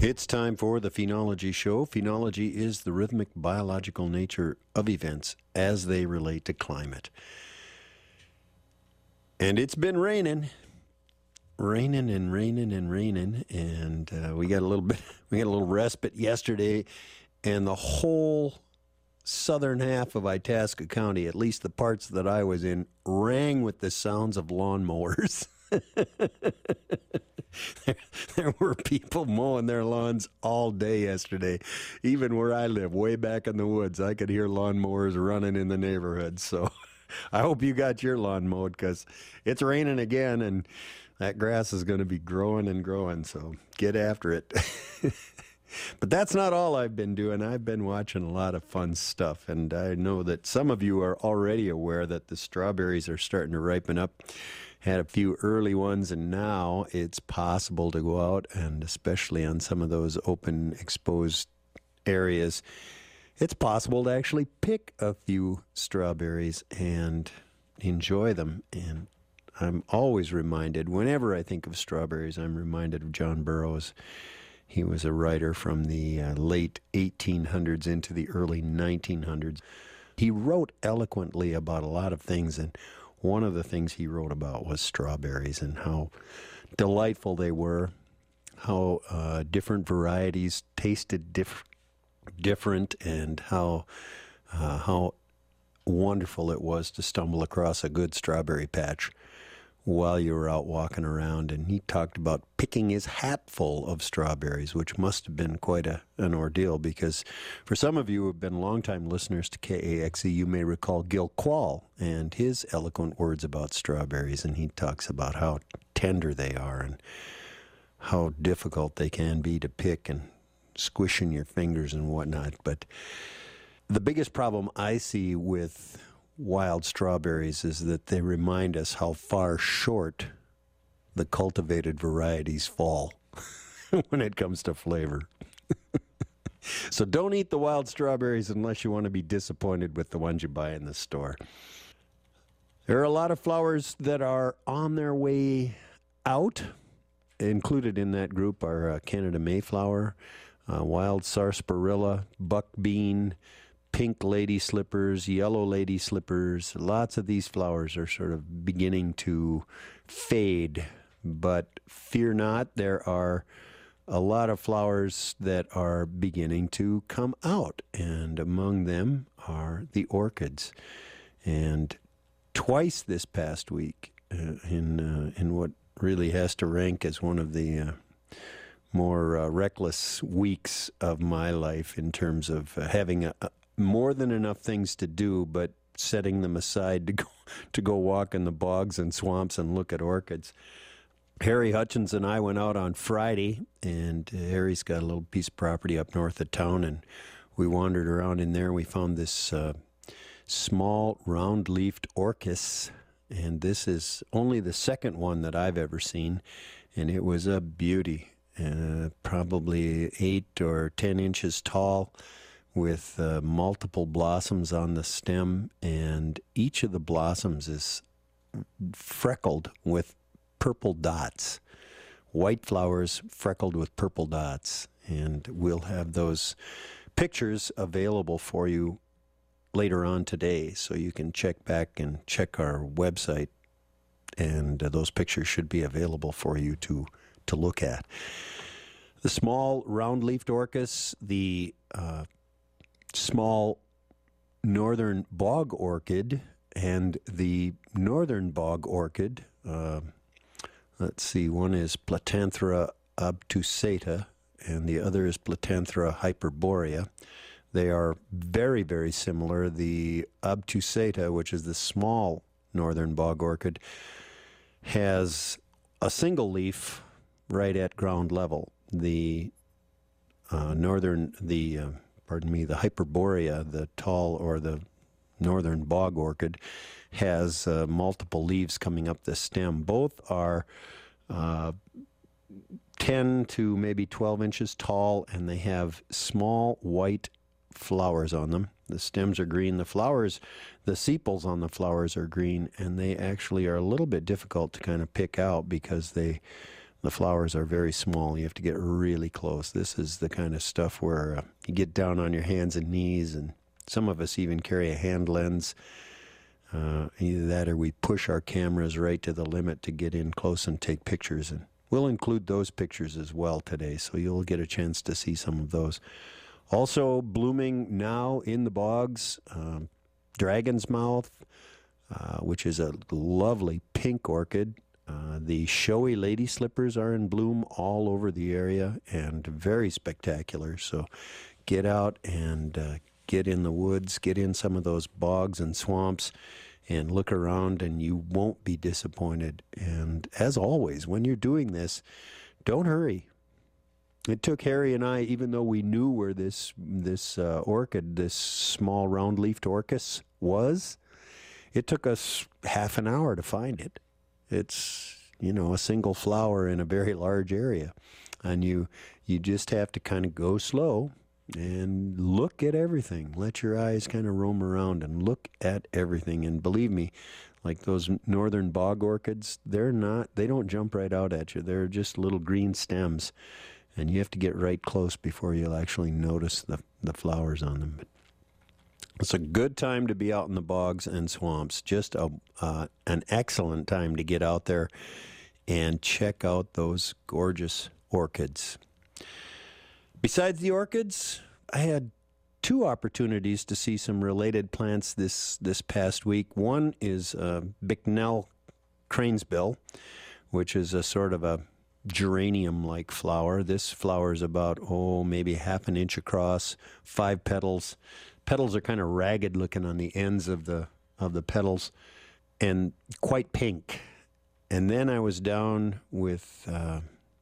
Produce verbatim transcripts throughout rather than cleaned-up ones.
It's time for the Phenology Show. Phenology is the rhythmic biological nature of events as they relate to climate. And it's been raining, raining and raining and raining, and uh, we got a little bit, we got a little respite yesterday, and the whole southern half of Itasca County, at least the parts that I was in, rang with the sounds of lawnmowers. there, there were people mowing their lawns all day yesterday. Even where I live, way back in the woods, I could hear lawnmowers running in the neighborhood. So I hope you got your lawn mowed, because it's raining again, and that grass is going to be growing and growing. So get after it. But that's not all I've been doing. I've been watching a lot of fun stuff, and I know that some of you are already aware that the strawberries are starting to ripen up. Had a few early ones, and now it's possible to go out, and especially on some of those open, exposed areas, it's possible to actually pick a few strawberries and enjoy them. And I'm always reminded, whenever I think of strawberries, I'm reminded of John Burroughs. He was a writer from the uh, late eighteen hundreds into the early nineteen hundreds. He wrote eloquently about a lot of things, and one of the things he wrote about was strawberries and how delightful they were, how uh, different varieties tasted diff- different, and how uh, how wonderful it was to stumble across a good strawberry patch while you were out walking around. And he talked about picking his hat full of strawberries, which must have been quite a, an ordeal, because for some of you who have been longtime listeners to K A X E, you may recall Gil Quall and his eloquent words about strawberries, and he talks about how tender they are and how difficult they can be to pick and squish in your fingers and whatnot. But the biggest problem I see with wild strawberries is that they remind us how far short the cultivated varieties fall when it comes to flavor. So don't eat the wild strawberries unless you want to be disappointed with the ones you buy in the store. There are a lot of flowers that are on their way out. Included in that group are uh, Canada Mayflower, uh, wild sarsaparilla, buckbean, pink lady slippers, yellow lady slippers. Lots of these flowers are sort of beginning to fade, but fear not, there are a lot of flowers that are beginning to come out, and among them are the orchids. And twice this past week, uh, in uh, in what really has to rank as one of the uh, more uh, reckless weeks of my life in terms of uh, having a, a more than enough things to do, but setting them aside to go to go walk in the bogs and swamps and look at orchids. Harry Hutchins and I went out on Friday, and uh, Harry's got a little piece of property up north of town, and we wandered around in there. We found this uh, small round-leafed orchis, and this is only the second one that I've ever seen, and it was a beauty, uh, probably eight or ten inches tall, with uh, multiple blossoms on the stem, and each of the blossoms is freckled with purple dots. White flowers freckled with purple dots. And we'll have those pictures available for you later on today, so you can check back and check our website, and uh, those pictures should be available for you to, to look at. The small round-leafed orchis, the uh, small northern bog orchid, and the northern bog orchid, uh, let's see, one is Platanthera obtusata, and the other is Platanthera hyperborea. They are very, very similar. The obtusata, which is the small northern bog orchid, has a single leaf right at ground level. The uh, northern, the uh, pardon me, the hyperborea, the tall or the northern bog orchid, has uh, multiple leaves coming up the stem. Both are uh, ten to maybe twelve inches tall, and they have small white flowers on them. The stems are green. The flowers, the sepals on the flowers are green, and they actually are a little bit difficult to kind of pick out because they The flowers are very small. You have to get really close. This is the kind of stuff where uh, you get down on your hands and knees, and some of us even carry a hand lens. Uh, either that or we push our cameras right to the limit to get in close and take pictures. And we'll include those pictures as well today, so you'll get a chance to see some of those. Also blooming now in the bogs, um, Dragon's Mouth, uh, which is a lovely pink orchid. Uh, the showy lady slippers are in bloom all over the area and very spectacular. So get out and uh, get in the woods, get in some of those bogs and swamps and look around, and you won't be disappointed. And as always, when you're doing this, don't hurry. It took Harry and I, even though we knew where this this uh, orchid, this small round-leafed orchis was, it took us half an hour to find it. It's, you know, a single flower in a very large area. And you you just have to kind of go slow and look at everything. Let your eyes kind of roam around and look at everything. And believe me, like those northern bog orchids, they're not, they don't jump right out at you. They're just little green stems. And you have to get right close before you'll actually notice the, the flowers on them. But it's a good time to be out in the bogs and swamps. Just a, uh, an excellent time to get out there and check out those gorgeous orchids. Besides the orchids, I had two opportunities to see some related plants this, this past week. One is uh, Bicknell cranesbill, which is a sort of a geranium-like flower. This flower is about, oh, maybe half an inch across, five petals. Petals are kind of ragged looking on the ends of the of the petals, and quite pink. And then I was down with uh,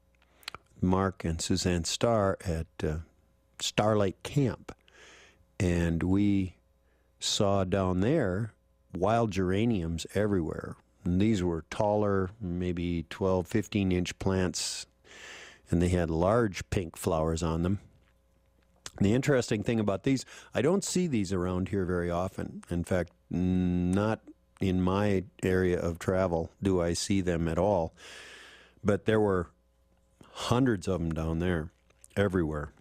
Mark and Suzanne Starr at uh, Star Lake Camp, and we saw down there wild geraniums everywhere. And these were taller, maybe twelve, fifteen inch plants, and they had large pink flowers on them. The interesting thing about these, I don't see these around here very often. In fact, not in my area of travel do I see them at all. But there were hundreds of them down there, everywhere.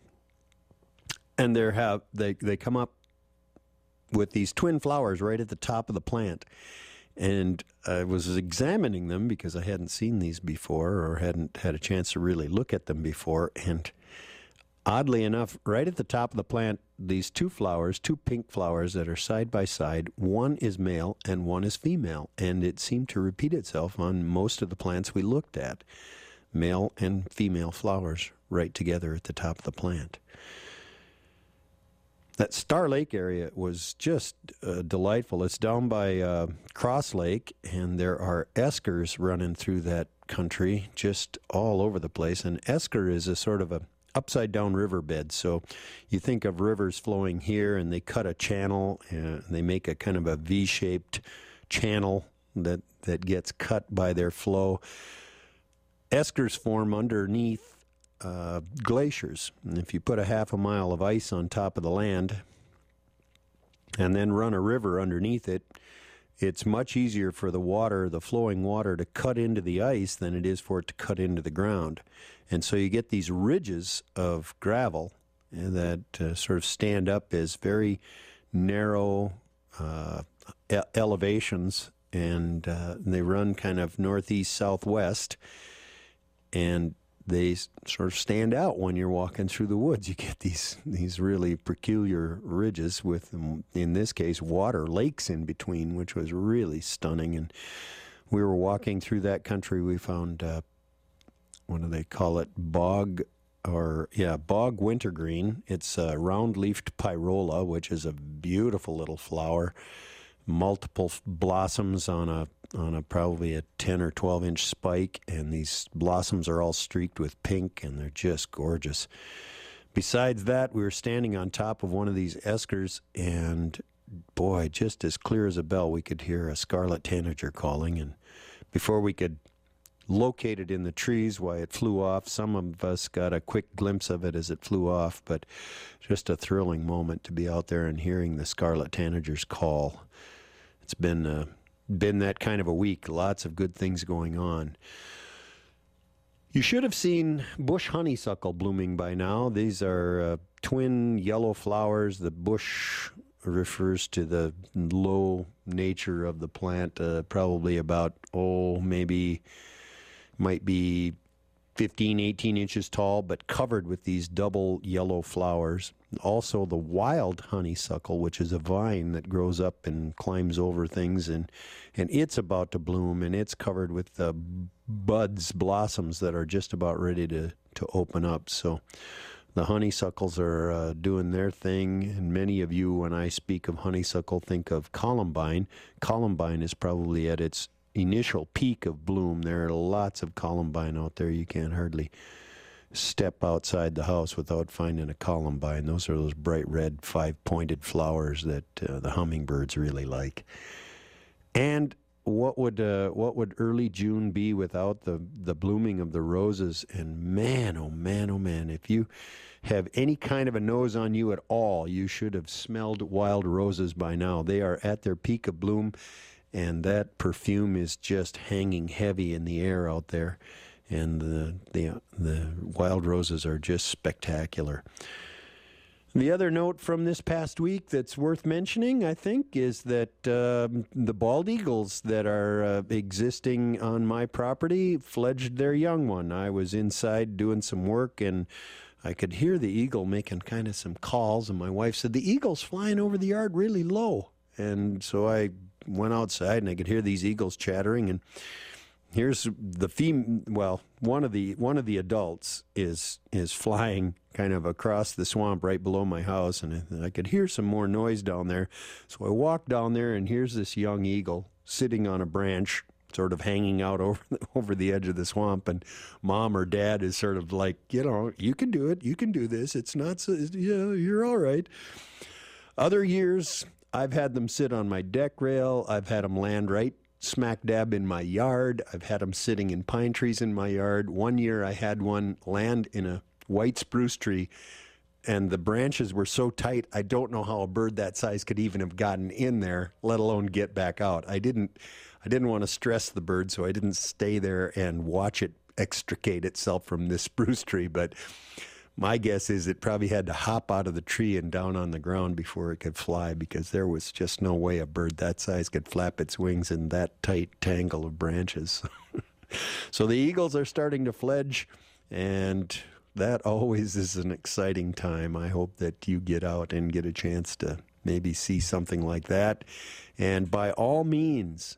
And they have they they come up with these twin flowers right at the top of the plant. And I was examining them because I hadn't seen these before or hadn't had a chance to really look at them before. And oddly enough, right at the top of the plant, these two flowers, two pink flowers that are side by side, one is male and one is female. And it seemed to repeat itself on most of the plants we looked at. Male and female flowers right together at the top of the plant. That Star Lake area was just uh, delightful. It's down by uh, Cross Lake, and there are eskers running through that country just all over the place. And esker is a sort of a upside-down riverbed. So you think of rivers flowing here, and they cut a channel, and they make a kind of a V-shaped channel that, that gets cut by their flow. Eskers form underneath Uh, glaciers. And if you put a half a mile of ice on top of the land and then run a river underneath it, it's much easier for the water, the flowing water, to cut into the ice than it is for it to cut into the ground. And so you get these ridges of gravel that uh, sort of stand up as very narrow uh, e- elevations, and uh, they run kind of northeast, southwest, and they sort of stand out when you're walking through the woods. You get these these really peculiar ridges with, in this case, water lakes in between, which was really stunning. And we were walking through that country. We found, uh, what do they call it, bog, or, yeah, bog wintergreen. It's a round-leafed pyrola, which is a beautiful little flower. Multiple blossoms on a on a probably a ten or twelve inch spike, and these blossoms are all streaked with pink, and they're just gorgeous. Besides that, we were standing on top of one of these eskers, and boy, just as clear as a bell, we could hear a scarlet tanager calling. And before we could locate it in the trees, why, it flew off. Some of us got a quick glimpse of it as it flew off, but just a thrilling moment to be out there and hearing the scarlet tanager's call. It's been uh, been that kind of a week. Lots of good things going on. You should have seen bush honeysuckle blooming by now. These are uh, twin yellow flowers. The bush refers to the low nature of the plant, uh, probably about, oh, maybe, might be fifteen, eighteen inches tall, but covered with these double yellow flowers. Also, the wild honeysuckle, which is a vine that grows up and climbs over things, and and it's about to bloom, and it's covered with uh, buds, blossoms that are just about ready to, to open up. So the honeysuckles are uh, doing their thing, and many of you, when I speak of honeysuckle, think of columbine. Columbine is probably at its initial peak of bloom. There are lots of columbine out there. You can't hardly step outside the house without finding a columbine. Those are those bright red five-pointed flowers that uh, the hummingbirds really like. And what would uh, what would early June be without the the blooming of the roses? And man, oh man, oh man, if you have any kind of a nose on you at all, you should have smelled wild roses by now. They are at their peak of bloom, and that perfume is just hanging heavy in the air out there. And the the the wild roses are just spectacular. The other note from this past week that's worth mentioning, I think, is that um, the bald eagles that are uh, existing on my property fledged their young one. I was inside doing some work, and I could hear the eagle making kind of some calls, and my wife said, "The eagle's flying over the yard really low." And so I went outside, and I could hear these eagles chattering, and here's the fem well, one of the one of the adults is is flying kind of across the swamp right below my house, and I, I could hear some more noise down there. So I walked down there, and here's this young eagle sitting on a branch, sort of hanging out over the, over the edge of the swamp, and mom or dad is sort of like, you know, you can do it, you can do this. It's not so, you know, you're all right. Other years, I've had them sit on my deck rail. I've had them land right smack dab in my yard. I've had them sitting in pine trees in my yard. One year I had one land in a white spruce tree, and the branches were so tight, I don't know how a bird that size could even have gotten in there, let alone get back out. I didn't I didn't want to stress the bird, so I didn't stay there and watch it extricate itself from this spruce tree, but my guess is it probably had to hop out of the tree and down on the ground before it could fly, because there was just no way a bird that size could flap its wings in that tight tangle of branches. So the eagles are starting to fledge, and that always is an exciting time. I hope that you get out and get a chance to maybe see something like that. And by all means,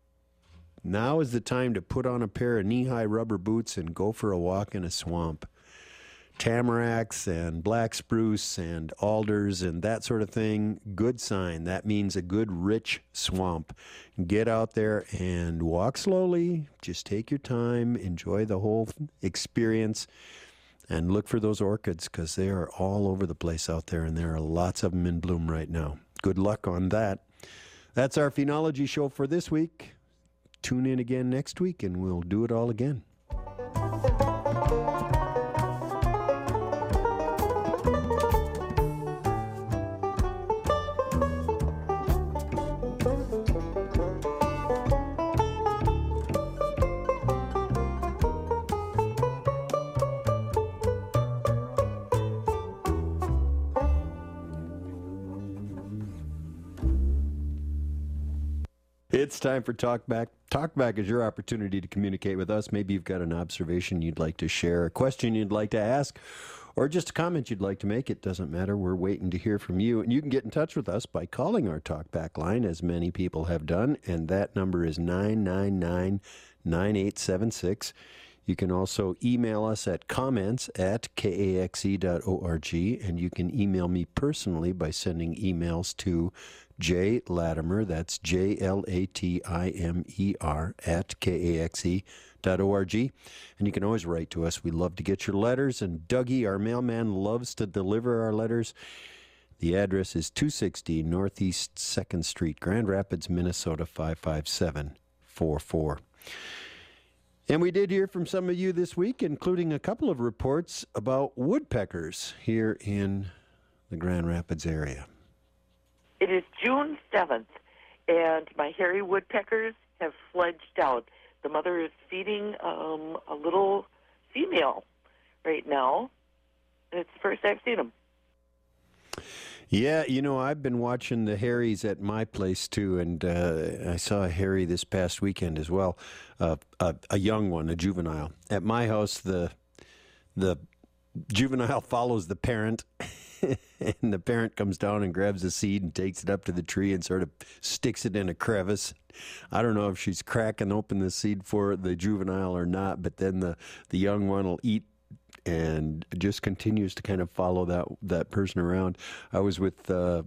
now is the time to put on a pair of knee-high rubber boots and go for a walk in a swamp. Tamaracks and black spruce and alders and that sort of thing, good sign. That means a good rich swamp. Get out there and walk slowly. Just take your time. Enjoy the whole experience. And look for those orchids, because they are all over the place out there, and there are lots of them in bloom right now. Good luck on that. That's our Phenology show for this week. Tune in again next week, and we'll do it all again. It's time for Talkback. Talkback is your opportunity to communicate with us. Maybe you've got an observation you'd like to share, a question you'd like to ask, or just a comment you'd like to make. It doesn't matter. We're waiting to hear from you. And you can get in touch with us by calling our Talkback line, as many people have done, and that number is nine nine nine, nine eight seven six. You can also email us at comments at k a x e dot org, and you can email me personally by sending emails to J Latimer, that's J L A T I M E R, at K A X E dot org. And you can always write to us. We love to get your letters, and Dougie, our mailman, loves to deliver our letters. The address is two sixty Northeast second Street, Grand Rapids, Minnesota, five five seven four four. And we did hear from some of you this week, including a couple of reports about woodpeckers here in the Grand Rapids area. It is June seventh, and my hairy woodpeckers have fledged out. The mother is feeding um, a little female right now, and it's the first I've seen them. Yeah, you know, I've been watching the Harrys at my place too, and uh, I saw a Harry this past weekend as well, uh, a, a young one, a juvenile. At my house, the the juvenile follows the parent, and the parent comes down and grabs a seed and takes it up to the tree and sort of sticks it in a crevice. I don't know if she's cracking open the seed for the juvenile or not, but then the, the young one will eat and just continues to kind of follow that that person around. I was with uh,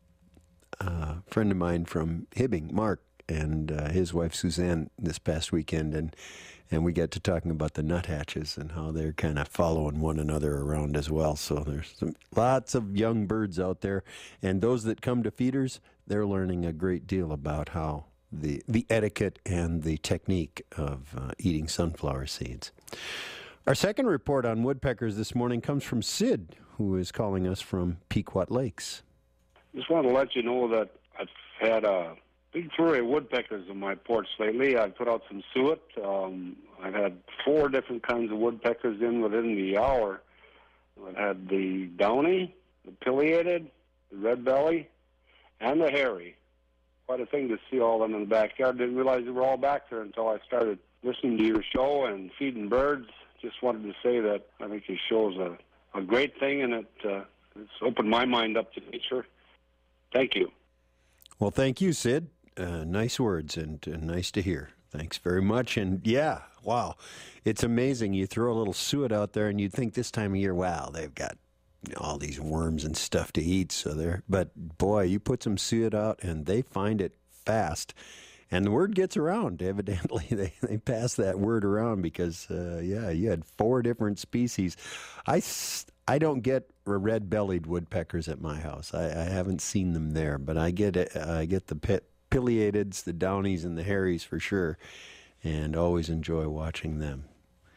a friend of mine from Hibbing, Mark, and uh, his wife Suzanne this past weekend, and and we got to talking about the nuthatches and how they're kind of following one another around as well. So there's some, lots of young birds out there, and those that come to feeders, they're learning a great deal about how the the etiquette and the technique of uh, eating sunflower seeds. Our second report on woodpeckers this morning comes from Sid, who is calling us from Pequot Lakes. Just want to let you know that I've had a big flurry of woodpeckers on my porch lately. I've put out some suet. Um, I've had four different kinds of woodpeckers in within the hour. I've had the downy, the pileated, the red belly, and the hairy. Quite a thing to see all of them in the backyard. Didn't realize they were all back there until I started listening to your show and feeding birds. Just wanted to say that I think your show is a, a great thing, and it, uh, it's opened my mind up to nature. Thank you. Well, thank you, Sid. Uh, nice words and, and nice to hear. Thanks very much. And yeah, wow, it's amazing. You throw a little suet out there, and you'd think this time of year, wow, they've got all these worms and stuff to eat. So they're, but boy, you put some suet out, and they find it fast. And the word gets around. Evidently, they, they pass that word around because, uh, yeah, you had four different species. I, I don't get red-bellied woodpeckers at my house. I, I haven't seen them there, but I get it, I get the pit, pileateds, the downies, and the hairies for sure, and always enjoy watching them.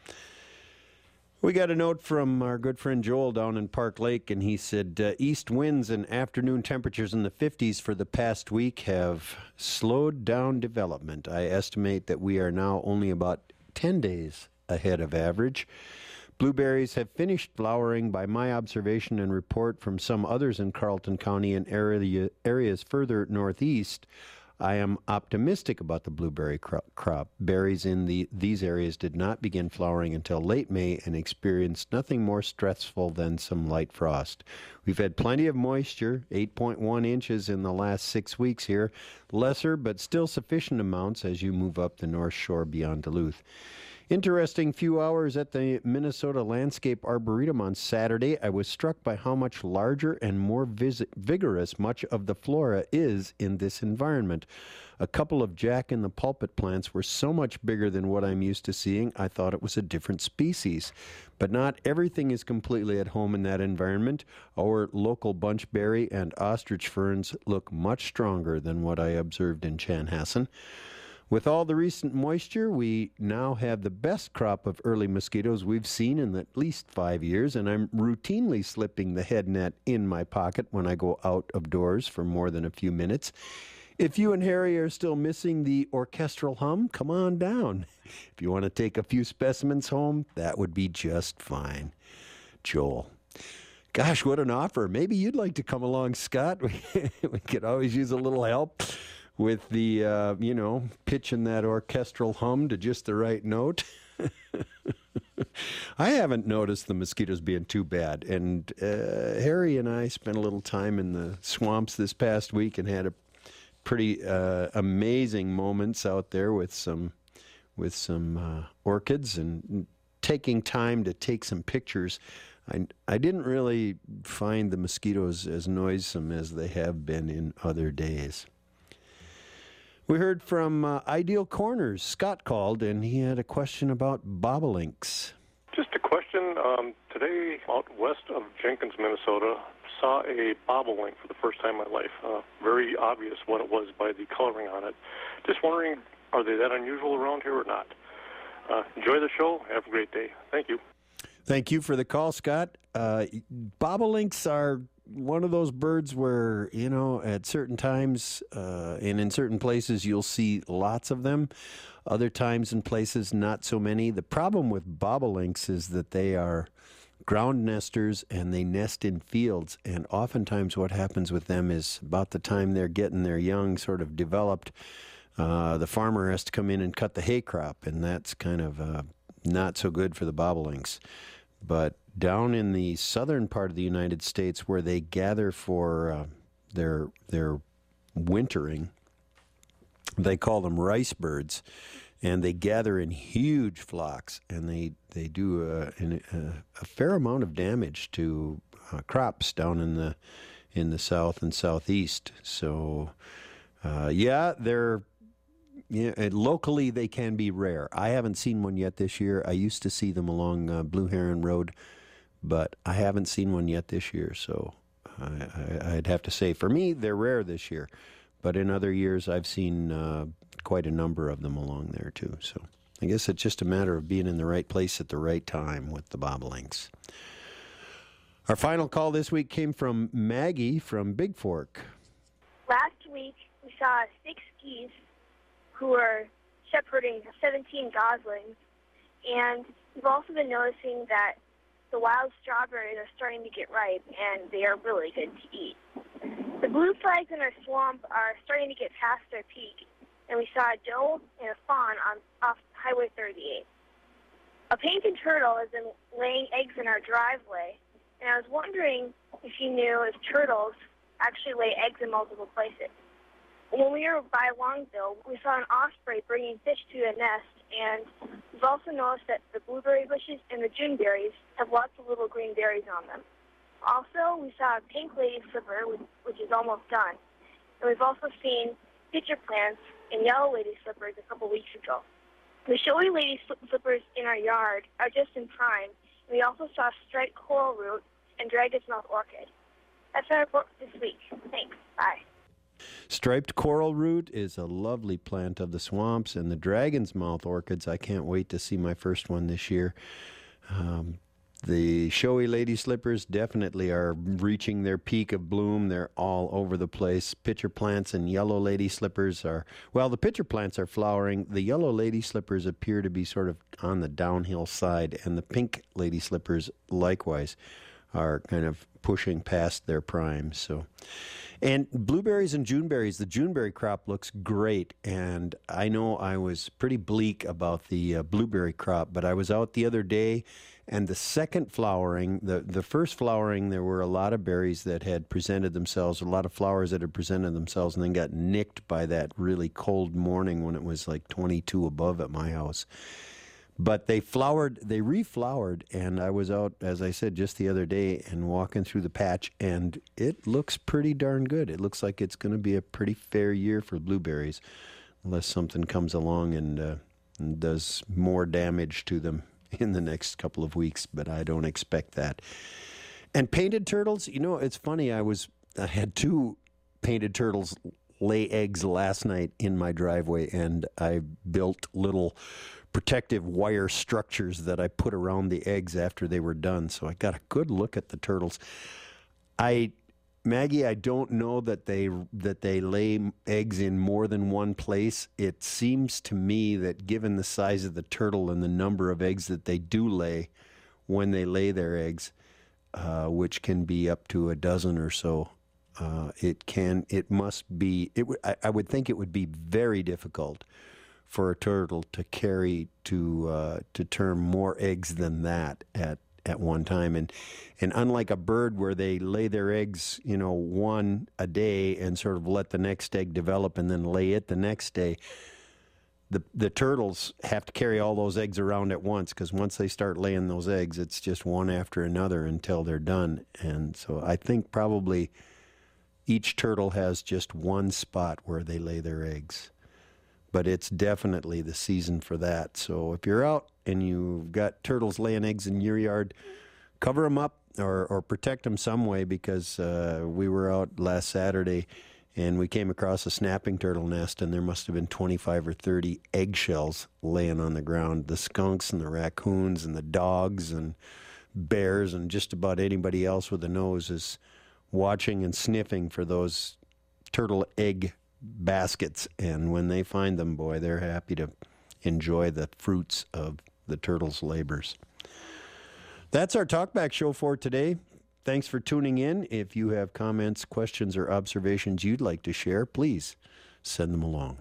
We got a note from our good friend Joel down in Park Lake, and he said, uh, east winds and afternoon temperatures in the fifties for the past week have slowed down development. I estimate that we are now only about ten days ahead of average. Blueberries have finished flowering by my observation and report from some others in Carleton County and area, areas further northeast. I am optimistic about the blueberry crop. Berries in the, these areas did not begin flowering until late May and experienced nothing more stressful than some light frost. We've had plenty of moisture, eight point one inches in the last six weeks here, lesser but still sufficient amounts as you move up the North Shore beyond Duluth. Interesting few hours at the Minnesota Landscape Arboretum on Saturday. I was struck by how much larger and more vis- vigorous much of the flora is in this environment. A couple of jack-in-the-pulpit plants were so much bigger than what I'm used to seeing, I thought it was a different species. But not everything is completely at home in that environment. Our local bunchberry and ostrich ferns look much stronger than what I observed in Chanhassen. With all the recent moisture, we now have the best crop of early mosquitoes we've seen in at least five years, and I'm routinely slipping the head net in my pocket when I go out of doors for more than a few minutes. If you and Harry are still missing the orchestral hum, come on down. If you want to take a few specimens home, that would be just fine. Joel. Gosh, what an offer. Maybe you'd like to come along, Scott. We, we could always use a little help with the, uh, you know, pitching that orchestral hum to just the right note. I haven't noticed the mosquitoes being too bad. And uh, Harry and I spent a little time in the swamps this past week and had a pretty uh, amazing moments out there with some, with some uh, orchids and taking time to take some pictures. I, I didn't really find the mosquitoes as noisome as they have been in other days. We heard from uh, Ideal Corners. Scott called, and he had a question about bobolinks. Just a question. Um, today, out west of Jenkins, Minnesota, saw a bobolink for the first time in my life. Uh, very obvious what it was by the coloring on it. Just wondering, are they that unusual around here or not? Uh, enjoy the show. Have a great day. Thank you. Thank you for the call, Scott. Uh, bobolinks are one of those birds where, you know, at certain times uh, and in certain places you'll see lots of them. Other times and places, not so many. The problem with bobolinks is that they are ground nesters and they nest in fields. And oftentimes what happens with them is about the time they're getting their young sort of developed, uh, the farmer has to come in and cut the hay crop. And that's kind of uh, not so good for the bobolinks. But down in the southern part of the United States where they gather for uh, their their wintering, they call them rice birds, and they gather in huge flocks, and they, they do a, a, a fair amount of damage to uh, crops down in the in the south and southeast. So, uh, yeah, they're yeah, and locally they can be rare. I haven't seen one yet this year. I used to see them along uh, Blue Heron Road, but I haven't seen one yet this year. So I, I, I'd have to say, for me, they're rare this year. But in other years, I've seen uh, quite a number of them along there, too. So I guess it's just a matter of being in the right place at the right time with the bobolinks. Our final call this week came from Maggie from Big Fork. Last week, we saw six geese who were shepherding seventeen goslings. And we've also been noticing that the wild strawberries are starting to get ripe, and they are really good to eat. The blue flags in our swamp are starting to get past their peak, and we saw a doe and a fawn on off Highway thirty-eight. A painted turtle has been laying eggs in our driveway, and I was wondering if you knew if turtles actually lay eggs in multiple places. When we were by Longville, we saw an osprey bringing fish to a nest, and we've also noticed that the blueberry bushes and the juneberries have lots of little green berries on them. Also, we saw a pink lady slipper, which is almost done. And we've also seen pitcher plants and yellow lady slippers a couple weeks ago. The showy lady slippers in our yard are just in prime, and we also saw striped coral root and dragon's mouth orchid. That's our report this week. Thanks. Bye. Striped coral root is a lovely plant of the swamps, and the dragon's mouth orchids, I can't wait to see my first one this year. Um, the showy lady slippers definitely are reaching their peak of bloom. They're all over the place. Pitcher plants and yellow lady slippers are, well, the pitcher plants are flowering. The yellow lady slippers appear to be sort of on the downhill side, and the pink lady slippers likewise are kind of pushing past their prime. So, and blueberries and juneberries, the juneberry crop looks great, and I know I was pretty bleak about the uh, blueberry crop, but I was out the other day, and the second flowering, the, the first flowering, there were a lot of berries that had presented themselves, a lot of flowers that had presented themselves, and then got nicked by that really cold morning when it was like twenty-two above at my house. But they flowered, they reflowered, and I was out, as I said, just the other day and walking through the patch, and it looks pretty darn good. It looks like it's going to be a pretty fair year for blueberries, unless something comes along and, uh, and does more damage to them in the next couple of weeks, but I don't expect that. And painted turtles, you know, it's funny, I was, I had two painted turtles lay eggs last night in my driveway, and I built little protective wire structures that I put around the eggs after they were done. So I got a good look at the turtles. I, Maggie, I don't know that they that they lay eggs in more than one place. It seems to me that given the size of the turtle and the number of eggs that they do lay when they lay their eggs, uh, which can be up to a dozen or so, uh, it can it must be. It w- I, I would think it would be very difficult for a turtle to carry to uh, to term more eggs than that at, at one time. And and unlike a bird where they lay their eggs, you know, one a day and sort of let the next egg develop and then lay it the next day, the the turtles have to carry all those eggs around at once, because once they start laying those eggs, it's just one after another until they're done. And so I think probably each turtle has just one spot where they lay their eggs. But it's definitely the season for that. So if you're out and you've got turtles laying eggs in your yard, cover them up or, or protect them some way, because uh, we were out last Saturday and we came across a snapping turtle nest, and there must have been twenty-five or thirty eggshells laying on the ground. The skunks and the raccoons and the dogs and bears and just about anybody else with a nose is watching and sniffing for those turtle egg baskets. And when they find them, boy, they're happy to enjoy the fruits of the turtles' labors. That's our Talkback show for today. Thanks for tuning in. If you have comments, questions, or observations you'd like to share, please send them along.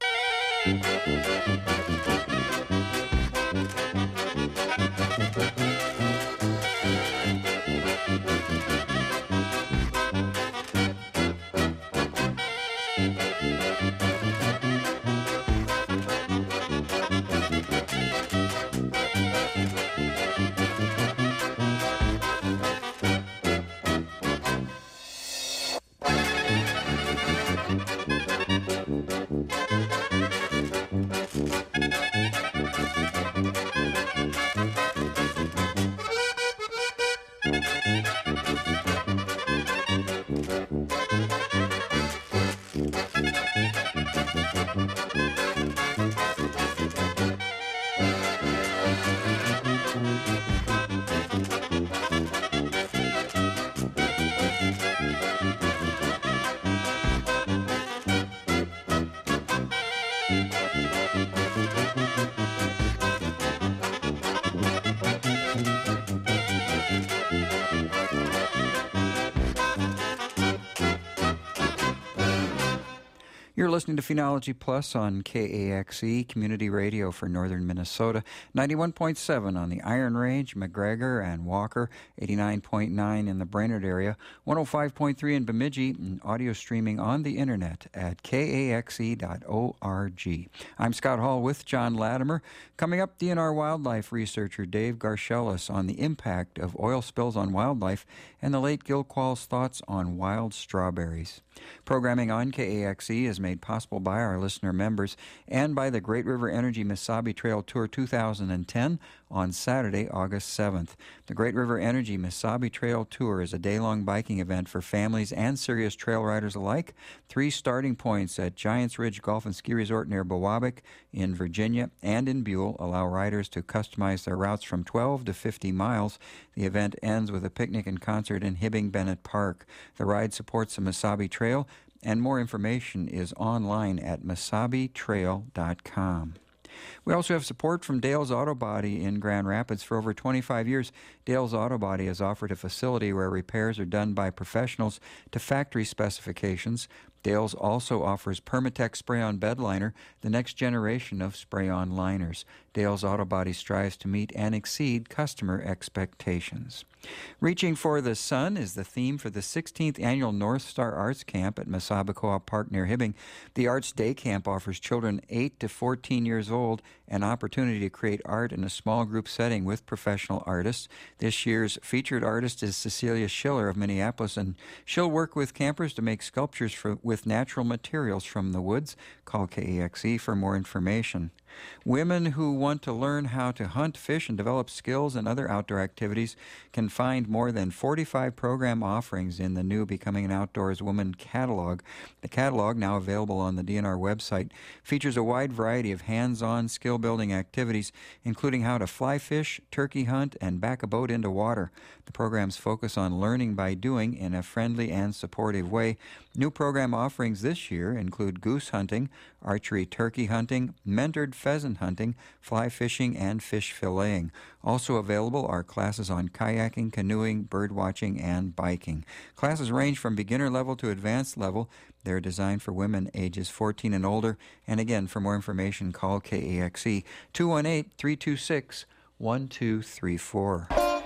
You're listening to Phenology Plus on K A X E, Community Radio for Northern Minnesota, ninety-one point seven on the Iron Range, McGregor and Walker, eighty-nine point nine in the Brainerd area, one oh five point three in Bemidji, and audio streaming on the internet at K A X E dot org. I'm Scott Hall with John Latimer. Coming up, D N R wildlife researcher Dave Garcelis on the impact of oil spills on wildlife and the late Gil Qualls' thoughts on wild strawberries. Programming on K A X E is made possible by our listener members and by the Great River Energy Mesabi Trail Tour two thousand ten on Saturday, August seventh. The Great River Energy Mesabi Trail Tour is a day-long biking event for families and serious trail riders alike. Three starting points at Giants Ridge Golf and Ski Resort near Bowabic in Virginia and in Buell allow riders to customize their routes from twelve to fifty miles. The event ends with a picnic and concert in Hibbing Bennett Park. The ride supports the Mesabi Trail, and more information is online at mesabi trail dot com. We also have support from Dale's Auto Body in Grand Rapids. For over twenty-five years, Dale's Auto Body has offered a facility where repairs are done by professionals to factory specifications. Dale's also offers Permatex Spray-On Bed Liner, the next generation of spray-on liners. Dale's Auto Body strives to meet and exceed customer expectations. Reaching for the Sun is the theme for the sixteenth Annual North Star Arts Camp at Mesabi Co-op Park near Hibbing. The Arts Day Camp offers children eight to fourteen years old an opportunity to create art in a small group setting with professional artists. This year's featured artist is Cecilia Schiller of Minneapolis, and she'll work with campers to make sculptures for, with natural materials from the woods. Call K A X E for more information. Women who want to learn how to hunt, fish, and develop skills and other outdoor activities can find more than forty-five program offerings in the new Becoming an Outdoors Woman catalog. The catalog, now available on the D N R website, features a wide variety of hands-on skill-building activities, including how to fly fish, turkey hunt, and back a boat into water. The programs focus on learning by doing in a friendly and supportive way. New program offerings this year include goose hunting, archery turkey hunting, mentored pheasant hunting, fly fishing, and fish filleting. Also available are classes on kayaking, canoeing, bird watching, and biking. Classes range from beginner level to advanced level. They're designed for women ages fourteen and older. And again, for more information, call K A X E two one eight, three two six, one two three four.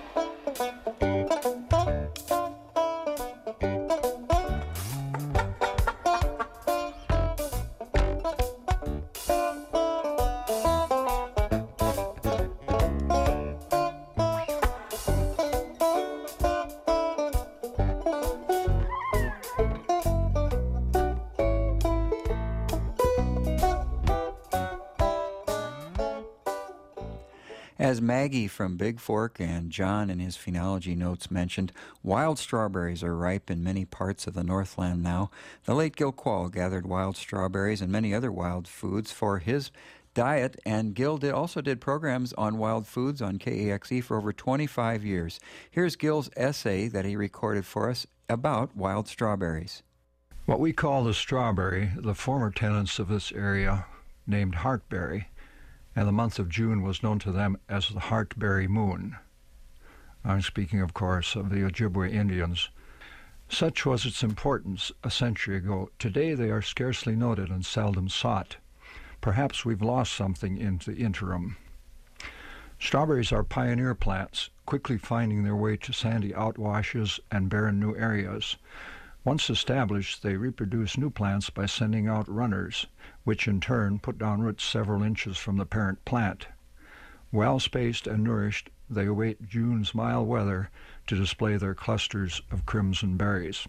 As Maggie from Big Fork and John in his phenology notes mentioned, wild strawberries are ripe in many parts of the Northland now. The late Gil Quall gathered wild strawberries and many other wild foods for his diet, and Gil did, also did programs on wild foods on K A X E for over twenty-five years. Here's Gil's essay that he recorded for us about wild strawberries. What we call the strawberry, the former tenants of this area named Heartberry, and the month of June was known to them as the Heartberry Moon. I'm speaking, of course, of the Ojibwe Indians. Such was its importance a century ago. Today they are scarcely noted and seldom sought. Perhaps we've lost something in the interim. Strawberries are pioneer plants, quickly finding their way to sandy outwashes and barren new areas. Once established, they reproduce new plants by sending out runners, which in turn put down roots several inches from the parent plant. Well spaced and nourished, they await June's mild weather to display their clusters of crimson berries.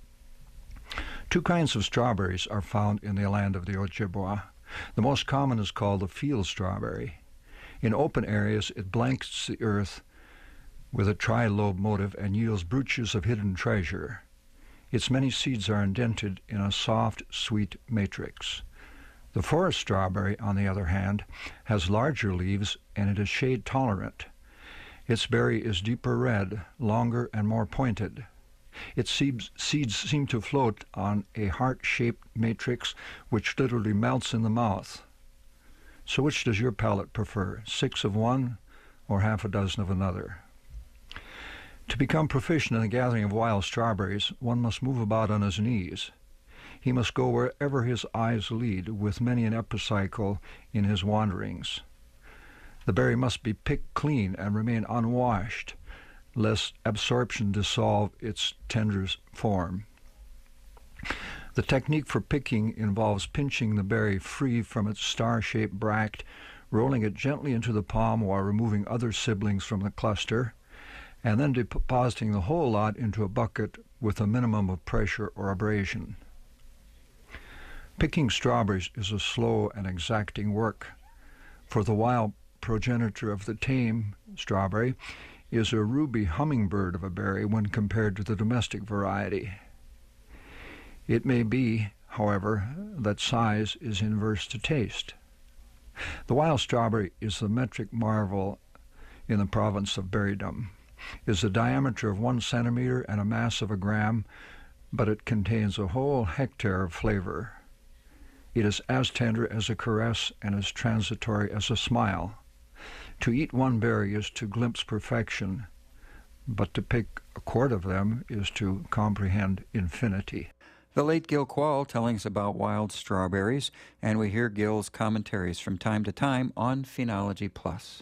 Two kinds of strawberries are found in the land of the Ojibwa. The most common is called the field strawberry. In open areas, it blankets the earth with a tri-lobe motive and yields brooches of hidden treasure. Its many seeds are indented in a soft, sweet matrix. The forest strawberry, on the other hand, has larger leaves and it is shade tolerant. Its berry is deeper red, longer and more pointed. Its seeds, seeds seem to float on a heart-shaped matrix which literally melts in the mouth. So which does your palate prefer, six of one or half a dozen of another? To become proficient in the gathering of wild strawberries, one must move about on his knees. He must go wherever his eyes lead, with many an epicycle in his wanderings. The berry must be picked clean and remain unwashed, lest absorption dissolve its tender form. The technique for picking involves pinching the berry free from its star-shaped bract, rolling it gently into the palm while removing other siblings from the cluster, and then depositing the whole lot into a bucket with a minimum of pressure or abrasion. Picking strawberries is a slow and exacting work, for the wild progenitor of the tame strawberry is a ruby hummingbird of a berry when compared to the domestic variety. It may be, however, that size is inverse to taste. The wild strawberry is the metric marvel in the province of berrydom. It is a diameter of one centimeter and a mass of a gram, but it contains a whole hectare of flavor. It is as tender as a caress and as transitory as a smile. To eat one berry is to glimpse perfection, but to pick a quart of them is to comprehend infinity. The late Gil Quall telling us about wild strawberries, and we hear Gil's commentaries from time to time on Phenology Plus.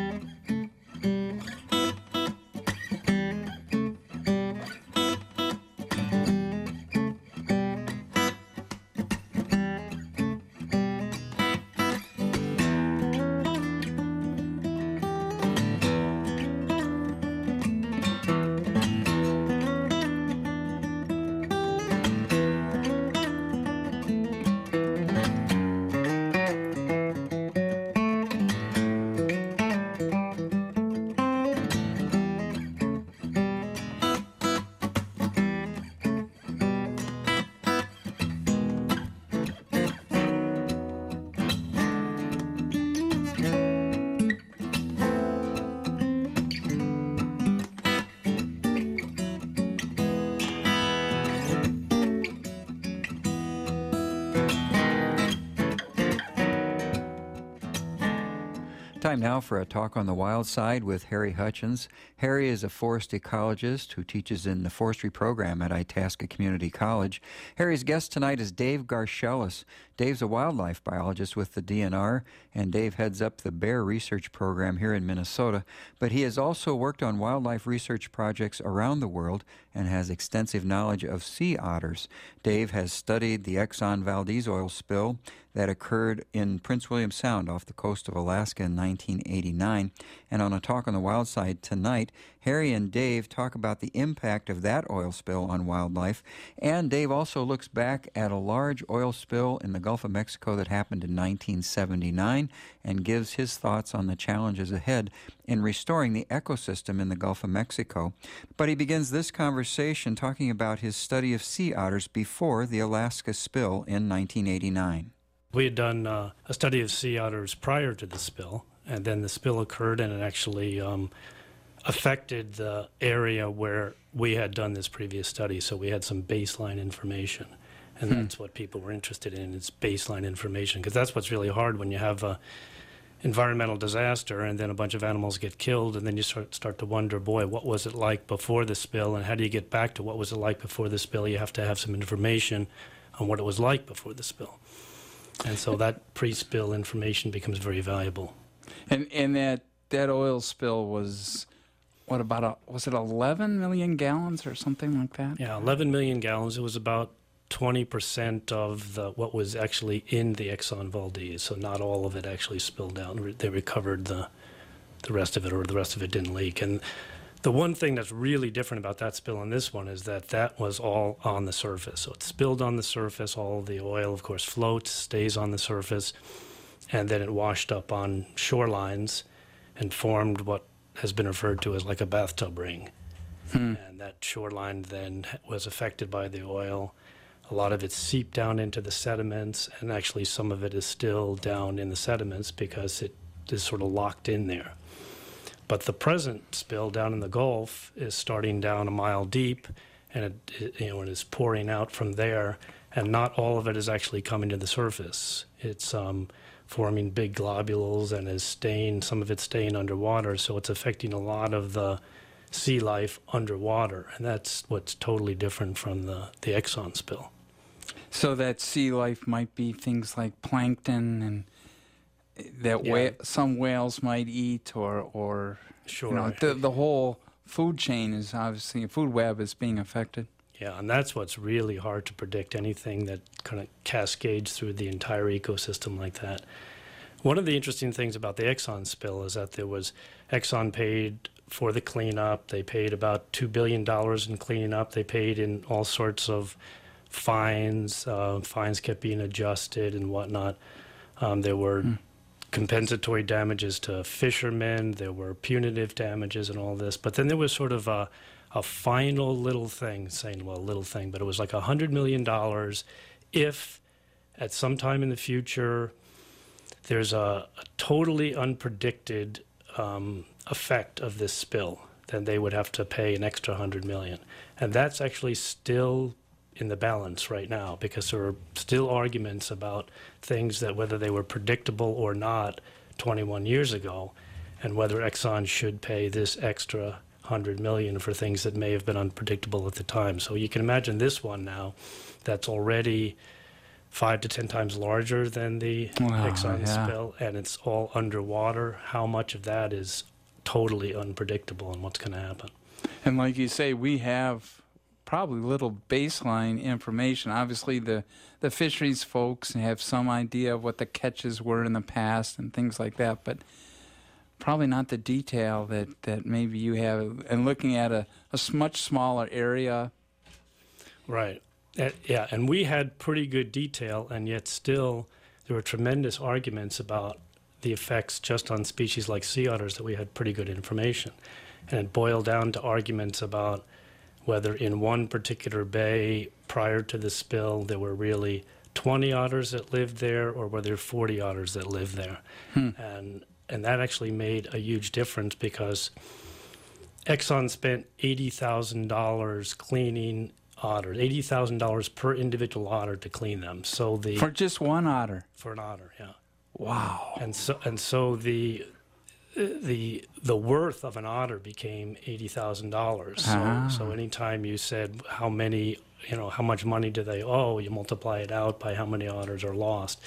Time now for a talk on the wild side with Harry Hutchins. Harry is a forest ecologist who teaches in the forestry program at Itasca Community College. Harry's guest tonight is Dave Garcelis. Dave's a wildlife biologist with the D N R, and Dave heads up the bear research program here in Minnesota. But he has also worked on wildlife research projects around the world and has extensive knowledge of sea otters. Dave has studied the Exxon Valdez oil spill that occurred in Prince William Sound off the coast of Alaska in nineteen eighty-nine. And on a talk on the wild side tonight, Harry and Dave talk about the impact of that oil spill on wildlife. And Dave also looks back at a large oil spill in the Gulf of Mexico that happened in nineteen seventy-nine and gives his thoughts on the challenges ahead in restoring the ecosystem in the Gulf of Mexico. But he begins this conversation talking about his study of sea otters before the Alaska spill in nineteen eighty-nine. We had done uh, a study of sea otters prior to the spill, and then the spill occurred, and it actually um, affected the area where we had done this previous study. So we had some baseline information, and hmm. that's what people were interested in, is baseline information, because that's what's really hard when you have a environmental disaster and then a bunch of animals get killed, and then you start, start to wonder, boy, what was it like before the spill, and how do you get back to what was it like before the spill? You have to have some information on what it was like before the spill. And so that pre-spill information becomes very valuable. And and that, that oil spill was, what, about, a, was it eleven million gallons or something like that? Yeah, eleven million gallons. It was about twenty percent of the, what was actually in the Exxon Valdez. So not all of it actually spilled out. They recovered the, the rest of it, or the rest of it didn't leak. And the one thing that's really different about that spill and this one is that that was all on the surface. So it spilled on the surface. All the oil, of course, floats, stays on the surface, and then it washed up on shorelines and formed what has been referred to as like a bathtub ring. Hmm. And that shoreline then was affected by the oil. A lot of it seeped down into the sediments, and actually some of it is still down in the sediments because it is sort of locked in there. But the present spill down in the Gulf is starting down a mile deep, and it, it, you know, it is pouring out from there, and not all of it is actually coming to the surface. It's um, forming big globules and is staying, some of it's staying underwater, so it's affecting a lot of the sea life underwater, and that's what's totally different from the, the Exxon spill. So that sea life might be things like plankton and that yeah. whale, some whales might eat, or, or sure. you know, the, the whole food chain is obviously, food web is being affected. Yeah, and that's what's really hard to predict, anything that kind of cascades through the entire ecosystem like that. One of the interesting things about the Exxon spill is that there was, Exxon paid for the cleanup. They paid about two billion dollars in cleaning up. They paid in all sorts of fines. Uh, fines kept being adjusted and whatnot. Um, there were hmm. compensatory damages to fishermen. There were punitive damages and all this. But then there was sort of a, a final little thing, saying, well, little thing, but it was like one hundred million dollars if at some time in the future there's a, a totally unpredicted um, effect of this spill, then they would have to pay an extra one hundred million dollars. And that's actually still in the balance right now, because there are still arguments about things that whether they were predictable or not twenty-one years ago, and whether Exxon should pay this extra one hundred million dollars for things that may have been unpredictable at the time. So you can imagine this one now that's already five to ten times larger than the wow, Exxon yeah. spill, and it's all underwater. How much of that is totally unpredictable and what's going to happen? And like you say, we have probably little baseline information. Obviously, the, the fisheries folks have some idea of what the catches were in the past and things like that, but probably not the detail that, that maybe you have. And looking at a, a much smaller area. Right. Uh, yeah, and we had pretty good detail, and yet still there were tremendous arguments about the effects just on species like sea otters that we had pretty good information. And it boiled down to arguments about whether in one particular bay prior to the spill there were really twenty otters that lived there, or were there forty otters that lived there. Hmm. And and that actually made a huge difference, because Exxon spent eighty thousand dollars cleaning otters, eighty thousand dollars per individual otter to clean them. So the For just one otter? For an otter, yeah. Wow. And so and so the the the worth of an otter became eighty thousand dollars. So ah. so anytime you said how many, you know, how much money do they owe, you multiply it out by how many otters are lost.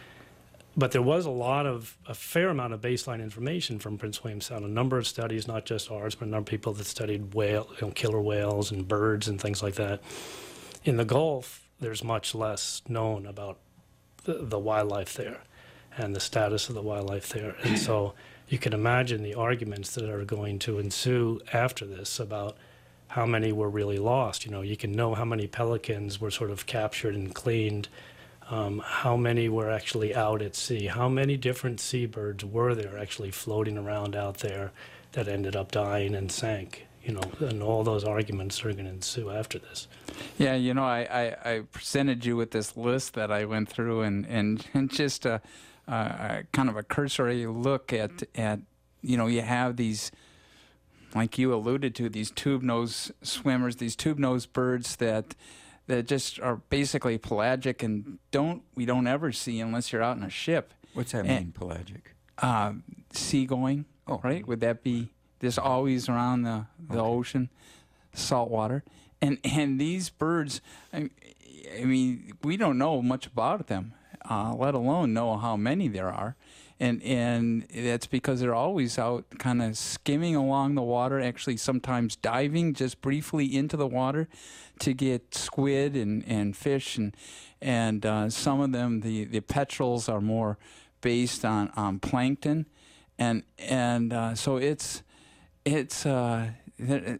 But there was a lot of, a fair amount of baseline information from Prince William Sound. A number of studies, not just ours, but a number of people that studied whale, you know, killer whales and birds and things like that. In the Gulf, there's much less known about the, the wildlife there and the status of the wildlife there. And so you can imagine the arguments that are going to ensue after this about how many were really lost. You know, you can know how many pelicans were sort of captured and cleaned, um, how many were actually out at sea, how many different seabirds were there actually floating around out there that ended up dying and sank. you know, and all those arguments are going to ensue after this. Yeah, you know, I, I, I presented you with this list that I went through, and, and, and just a, a kind of a cursory look at, at, you know, you have these, like you alluded to, these tube-nose swimmers, these tube-nose birds that that just are basically pelagic and don't we don't ever see unless you're out in a ship. What's that and, mean, pelagic? Uh, seagoing, oh. right? Would that be just always around the, the okay. ocean, salt water? And and these birds, I, I mean, we don't know much about them, uh, let alone know how many there are. And and that's because they're always out kind of skimming along the water, actually sometimes diving just briefly into the water to get squid and, and fish. And and uh, some of them, the, the petrels, are more based on, on plankton. And and uh, so it's, it's uh, and,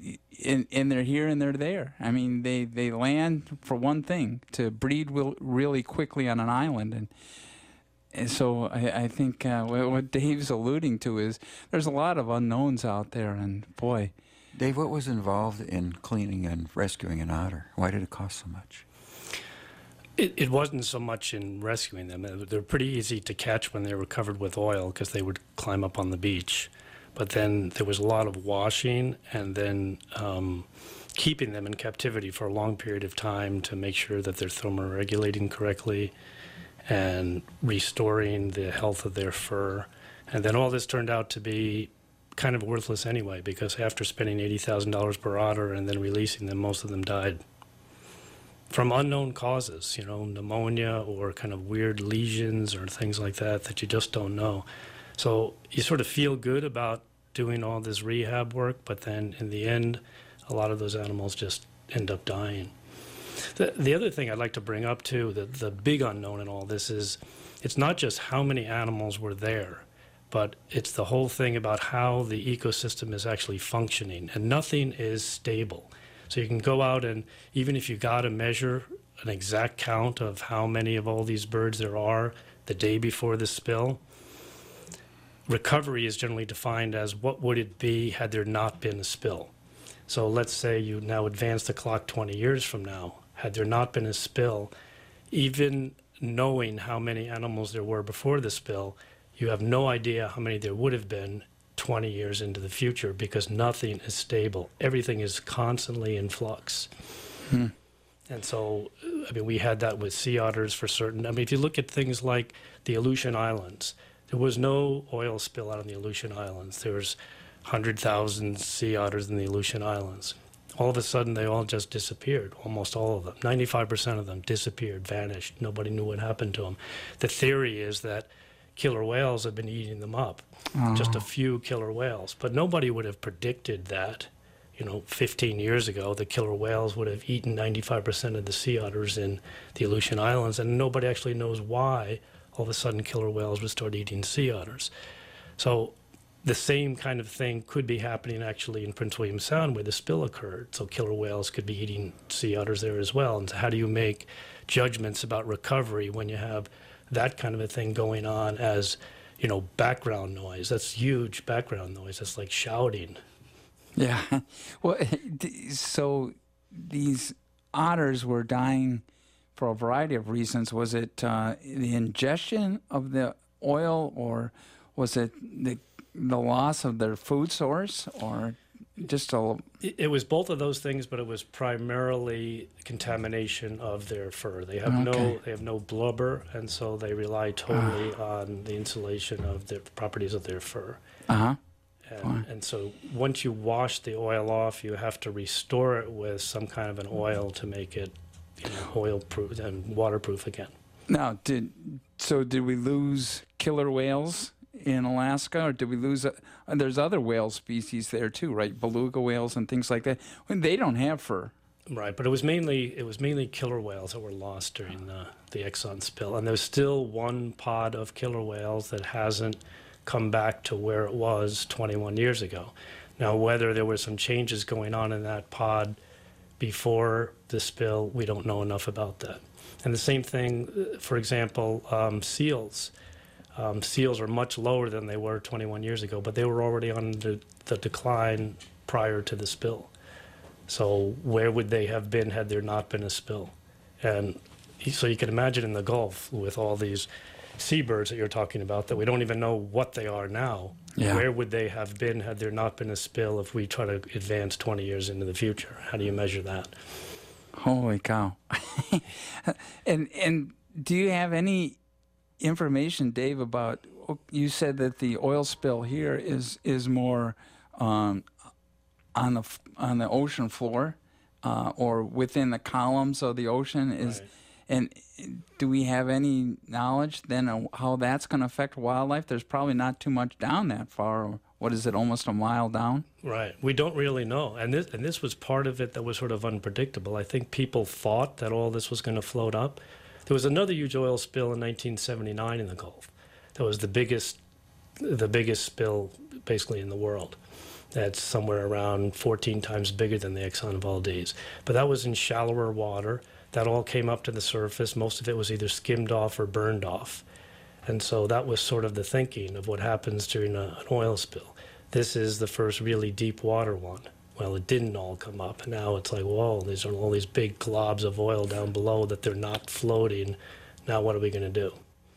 and they're here and they're there. I mean, they, they land for one thing, to breed will, really quickly on an island. And And so I, I think uh, what Dave's alluding to is there's a lot of unknowns out there, and boy. Dave, what was involved in cleaning and rescuing an otter? Why did it cost so much? It, it wasn't so much in rescuing them. They're pretty easy to catch when they were covered with oil because they would climb up on the beach. But then there was a lot of washing and then um, keeping them in captivity for a long period of time to make sure that they're thermoregulating correctly and restoring the health of their fur. And then all this turned out to be kind of worthless anyway, because after spending eighty thousand dollars per otter and then releasing them, most of them died from unknown causes, you know, pneumonia or kind of weird lesions or things like that that you just don't know. So you sort of feel good about doing all this rehab work, but then in the end, a lot of those animals just end up dying. The, the other thing I'd like to bring up, too, the, the big unknown in all this is it's not just how many animals were there, but it's the whole thing about how the ecosystem is actually functioning, and nothing is stable. So you can go out and even if you got to measure an exact count of how many of all these birds there are the day before the spill, recovery is generally defined as what would it be had there not been a spill. So let's say you now advance the clock twenty years from now. Had there not been a spill, even knowing how many animals there were before the spill, you have no idea how many there would have been twenty years into the future because nothing is stable. Everything is constantly in flux. Hmm. And so, I mean, we had that with sea otters for certain. I mean, if you look at things like the Aleutian Islands, there was no oil spill out on the Aleutian Islands. There was one hundred thousand sea otters in the Aleutian Islands. All of a sudden, they all just disappeared, almost all of them. ninety-five percent of them disappeared, vanished. Nobody knew what happened to them. The theory is that killer whales have been eating them up, oh. just a few killer whales. But nobody would have predicted that, you know, fifteen years ago, the killer whales would have eaten ninety-five percent of the sea otters in the Aleutian Islands, and nobody actually knows why all of a sudden killer whales would start eating sea otters. So the same kind of thing could be happening actually in Prince William Sound where the spill occurred. So killer whales could be eating sea otters there as well. And so how do you make judgments about recovery when you have that kind of a thing going on as, you know, background noise? That's huge background noise. That's like shouting. Yeah. Well, so these otters were dying for a variety of reasons. Was it uh, the ingestion of the oil, or was it the the loss of their food source, or just a... It, it was both of those things, but it was primarily contamination of their fur. They have okay. no they have no blubber, and so they rely totally uh. on the insulation of the properties of their fur. Uh-huh. And, and so once you wash the oil off, you have to restore it with some kind of an oil to make it, you know, oil-proof and waterproof again. Now, did so did we lose killer whales in Alaska, or did we lose? A, there's other whale species there too, right? Beluga whales and things like that. When they don't have fur, right? But it was mainly it was mainly killer whales that were lost during the the Exxon spill, and there's still one pod of killer whales that hasn't come back to where it was twenty-one years ago. Now, whether there were some changes going on in that pod before the spill, we don't know enough about that. And the same thing, for example, um, seals. Um, seals are much lower than they were twenty-one years ago, but they were already on the, the decline prior to the spill. So where would they have been had there not been a spill? And so you can imagine in the Gulf with all these seabirds that you're talking about that we don't even know what they are now. Yeah. Where would they have been had there not been a spill if we try to advance twenty years into the future? How do you measure that? Holy cow. and and do you have any information, Dave, about, you said that the oil spill here is is more um, on the on the ocean floor uh, or within the columns of the ocean is Right. And do we have any knowledge then of how that's going to affect wildlife? There's probably not too much down that far. What is it, almost a mile down? Right. We don't really know. And this, and this was part of it that was sort of unpredictable. I think people thought that all this was going to float up. There was another huge oil spill in nineteen seventy-nine in the Gulf. That was the biggest, the biggest spill basically in the world. That's somewhere around fourteen times bigger than the Exxon Valdez. But that was in shallower water. That all came up to the surface. Most of it was either skimmed off or burned off. And so that was sort of the thinking of what happens during a, an oil spill. This is the first really deep water one. Well, it didn't all come up. And now it's like, whoa, there's all these big globs of oil down below that they're not floating. Now what are we going to do?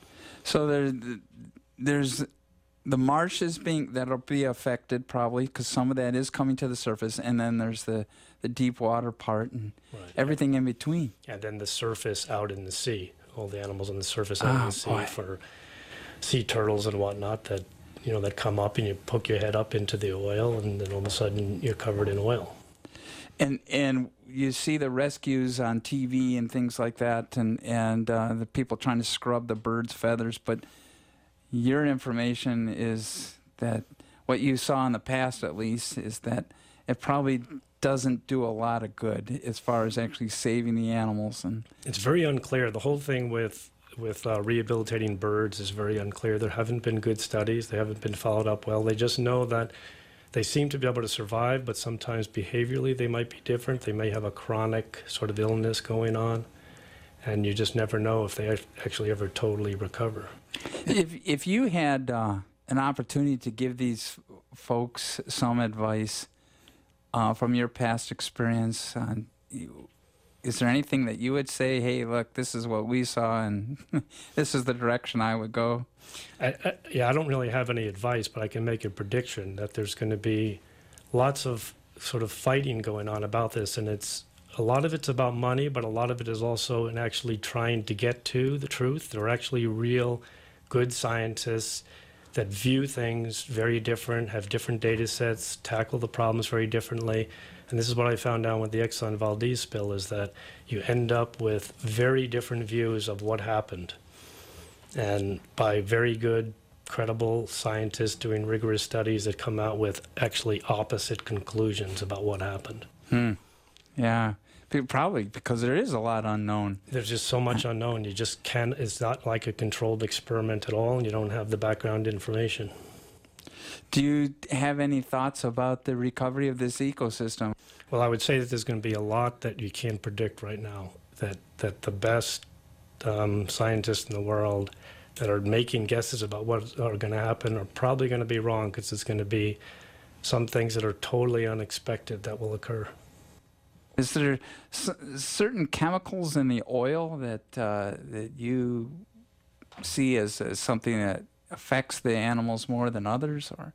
So there, there's the marshes being, that'll be affected probably because some of that is coming to the surface. And then there's the, the deep water part and Right. everything in between. And then the surface out in the sea, all the animals on the surface out in Oh, the sea boy. for sea turtles and whatnot that, you know, that come up and you poke your head up into the oil and then all of a sudden you're covered in oil. And and you see the rescues on T V and things like that, and and uh, the people trying to scrub the birds' feathers. But your information is that what you saw in the past, at least, is that it probably doesn't do a lot of good as far as actually saving the animals. And It's very unclear. The whole thing with with uh, rehabilitating birds is very unclear. There haven't been good studies. They haven't been followed up well. They just know that they seem to be able to survive, but sometimes behaviorally they might be different. They may have a chronic sort of illness going on, and you just never know if they actually ever totally recover. if if you had uh, an opportunity to give these folks some advice uh, from your past experience, on, you, is there anything that you would say, hey, look, this is what we saw, and this is the direction I would go? I, I, yeah, I don't really have any advice, but I can make a prediction that there's going to be lots of sort of fighting going on about this, and it's a lot of it's about money, but a lot of it is also in actually trying to get to the truth. There are actually real good scientists that view things very different, have different data sets, tackle the problems very differently. And this is what I found out with the Exxon Valdez spill, is that you end up with very different views of what happened. And by very good, credible scientists doing rigorous studies that come out with actually opposite conclusions about what happened. Hmm. Yeah, P- probably because there is a lot unknown. There's just so much unknown. You just can't, it's not like a controlled experiment at all, and you don't have the background information. Do you have any thoughts about the recovery of this ecosystem? Well, I would say that there's going to be a lot that you can't predict right now, that, that the best um, scientists in the world that are making guesses about what are going to happen are probably going to be wrong, because it's going to be some things that are totally unexpected that will occur. Is there c- certain chemicals in the oil that uh, that you see as, as something that affects the animals more than others, or?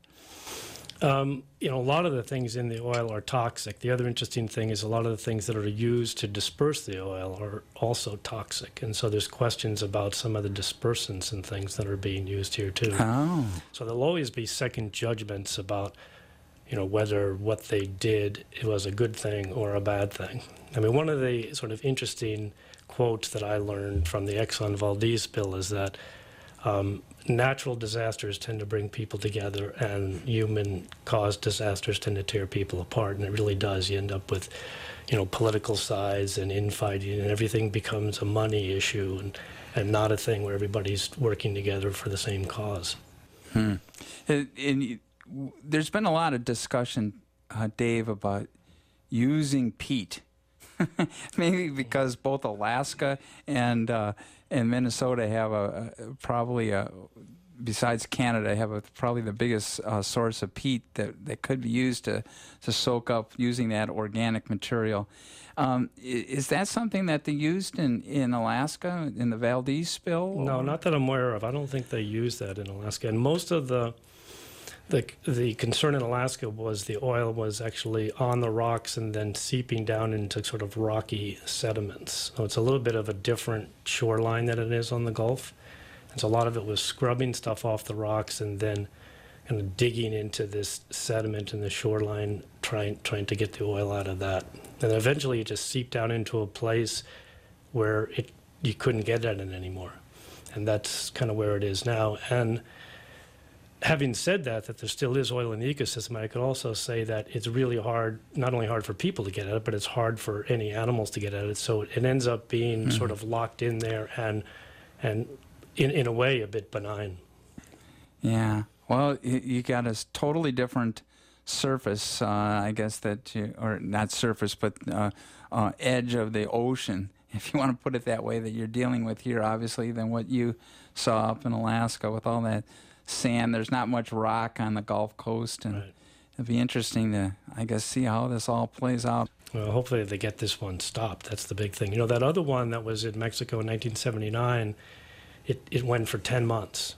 Um, you know, a lot of the things in the oil are toxic. The other interesting thing is a lot of the things that are used to disperse the oil are also toxic. And so there's questions about some of the dispersants and things that are being used here too. Oh. So there'll always be second judgments about, you know, whether what they did it was a good thing or a bad thing. I mean, one of the sort of interesting quotes that I learned from the Exxon Valdez spill is that um, natural disasters tend to bring people together, and human-caused disasters tend to tear people apart, and it really does. You end up with, you know, political sides and infighting, and everything becomes a money issue and, and not a thing where everybody's working together for the same cause. Hmm. And, and you, w- there's been a lot of discussion, uh, Dave, about using peat. Maybe because both Alaska and uh, and Minnesota have a, a probably a besides Canada, have a, probably the biggest uh, source of peat that, that could be used to, to soak up using that organic material. Um, is that something that they used in, in Alaska, in the Valdez spill? No, or? not that I'm aware of. I don't think they used that in Alaska. And most of the the the concern in Alaska was the oil was actually on the rocks and then seeping down into sort of rocky sediments. So it's a little bit of a different shoreline than it is on the Gulf. And so a lot of it was scrubbing stuff off the rocks and then kind of digging into this sediment in the shoreline, trying trying to get the oil out of that. And eventually it just seeped down into a place where it you couldn't get at it anymore. And that's kind of where it is now. And having said that, that there still is oil in the ecosystem, I could also say that it's really hard, not only hard for people to get at it, but it's hard for any animals to get at it. So it ends up being mm-hmm. sort of locked in there and, and in, in a way, a bit benign. Yeah. Well, you got a totally different surface, uh, I guess, that you, or not surface, but uh, uh, edge of the ocean, if you want to put it that way, that you're dealing with here, obviously, than what you saw up in Alaska with all that sand. There's not much rock on the Gulf Coast, and right. it'll be interesting to, I guess, see how this all plays out. Well, hopefully they get this one stopped. That's the big thing. You know, that other one that was in Mexico in nineteen seventy-nine, it, it went for ten months.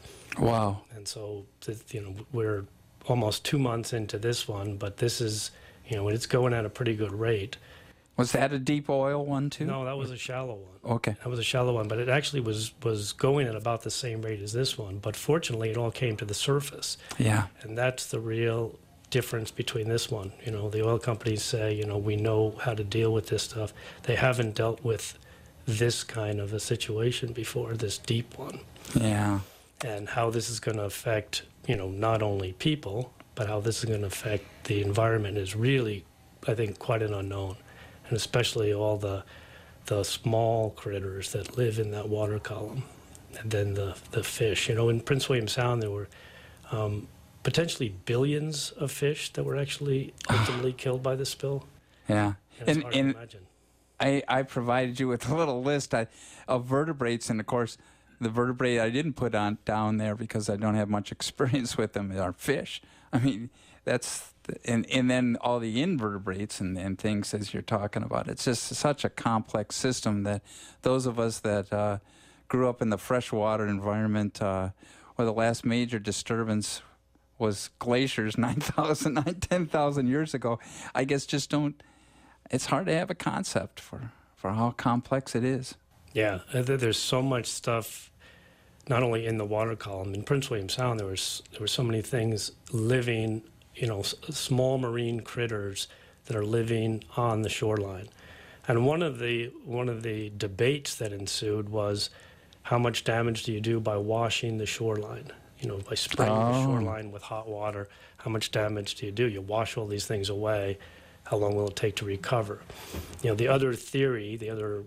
Wow. And so, you know, we're almost two months into this one, but this is, you know, it's going at a pretty good rate. Was that a deep oil one, too? No, that was a shallow one. Okay. That was a shallow one, but it actually was, was going at about the same rate as this one. But fortunately, it all came to the surface. Yeah. And that's the real difference between this one. You know, the oil companies say, you know, we know how to deal with this stuff. They haven't dealt with this kind of a situation before, this deep one. Yeah. And how this is going to affect, you know, not only people, but how this is going to affect the environment is really, I think, quite an unknown. And especially all the the small critters that live in that water column, and then the, the fish. You know, in Prince William Sound, there were um, potentially billions of fish that were actually ultimately killed by the spill. Yeah. And it's and, hard and to imagine. I, I provided you with a little list I, of vertebrates, and of course, the vertebrate I didn't put on down there because I don't have much experience with them are fish. I mean, that's and and then all the invertebrates and, and things as you're talking about. It's just such a complex system that those of us that uh, grew up in the freshwater environment, uh, where the last major disturbance was glaciers nine thousand, ten thousand years ago, I guess just don't. It's hard to have a concept for, for how complex it is. Yeah, there's so much stuff, not only in the water column. In Prince William Sound, there was there were so many things living, you know, s- small marine critters that are living on the shoreline. And one of the one of the debates that ensued was, how much damage do you do by washing the shoreline? You know, by spraying Oh. the shoreline with hot water, how much damage do you do? You wash all these things away. How long will it take to recover? You know, the other theory, the other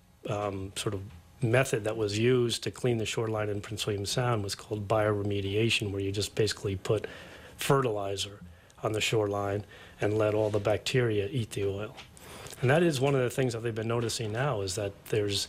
um, sort of method that was used to clean the shoreline in Prince William Sound was called bioremediation, where you just basically put fertilizer on the shoreline and let all the bacteria eat the oil. And that is one of the things that they've been noticing now, is that there's